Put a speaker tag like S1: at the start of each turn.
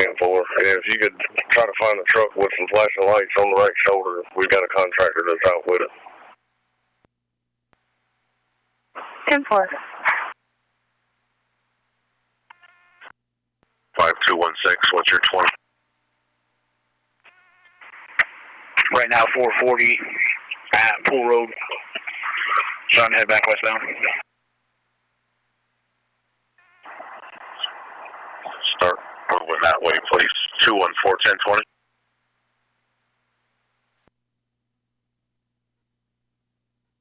S1: 10-4. Yeah, if you could try to find a truck with some flashing lights on the right shoulder, we've got a contractor that's out with it.
S2: 10-4.
S1: 5216, what's your 20?
S3: Right now, 440 at Pool Road. Trying to head back westbound.
S1: Start moving that way, please. 214-1020.